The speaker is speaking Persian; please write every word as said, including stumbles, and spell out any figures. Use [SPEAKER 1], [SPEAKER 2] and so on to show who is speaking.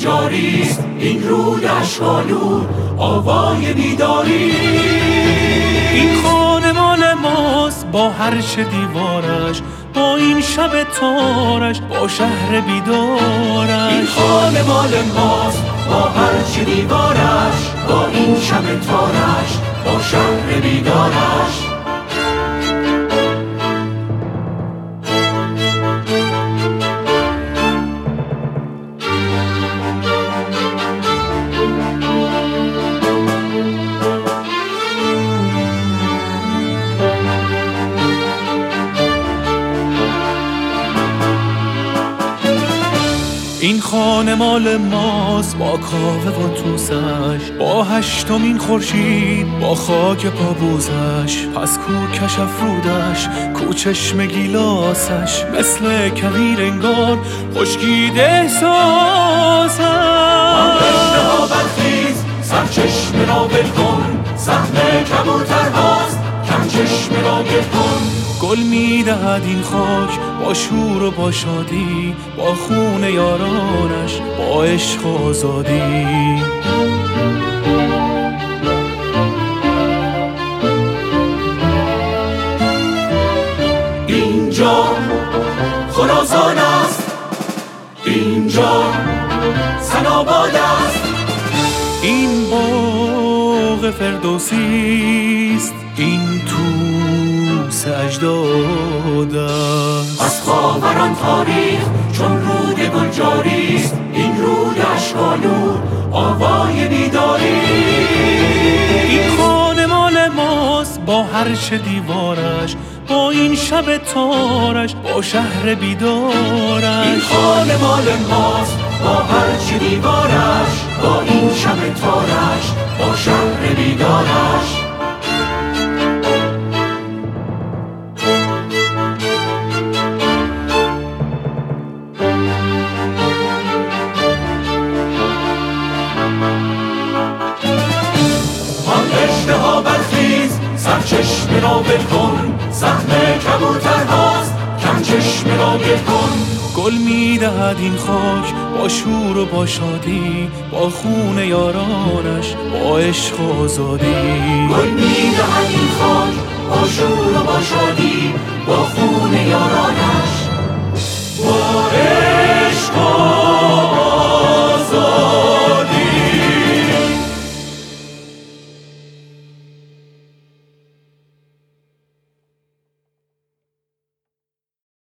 [SPEAKER 1] گلجاریست این رود اشک‌آلود آوای بیداری.
[SPEAKER 2] این خانه مال ماست با هر چه دیوارش، با این شب تارش، با شهر بیدارش.
[SPEAKER 1] این خانه مال ماست با هر چه دیوارش، با این شب تارش، با شهر بیدارش.
[SPEAKER 2] این خانه مال ماست با کاوه و توسش، با هشتمین خورشید، با خاک پابوزش. پس کو کش افرودش، کو چشم گیلاسش، مثل کویر انگار خشکیده احساسش.
[SPEAKER 1] آن رشته ها برخیز سرچشمه را ول کن، سهم کبوتر هاست کم چشمه را گل کن.
[SPEAKER 2] گل میدهد این خاک با شور و با شادی، با خون یارانش، با عشق و آزادی.
[SPEAKER 1] اینجا خراسان است، اینجا سناباد است.
[SPEAKER 2] این باغ فردوسیست، این توس اجداد است.
[SPEAKER 1] از خاوران تاریخ چون رود گلجاریست این رود اشک‌آلود آوای بیداری.
[SPEAKER 2] این خانه مال ماست با هر چه دیوارش، با این شب تارش، با شهر بیدارش.
[SPEAKER 1] این خانه مال ماست با هر چه دیوارش، با این شب تارش، با شهر بیدارش. سرچشمه را ول کن، سهم کبوتر هاست کم چشمه را گل کن.
[SPEAKER 2] گل میدهد این خاک با شور و با شادی، با خون یارانش، با عشق و آزادی.
[SPEAKER 1] گل میدهد این خاک با شور و با شادی، با خون یارانش.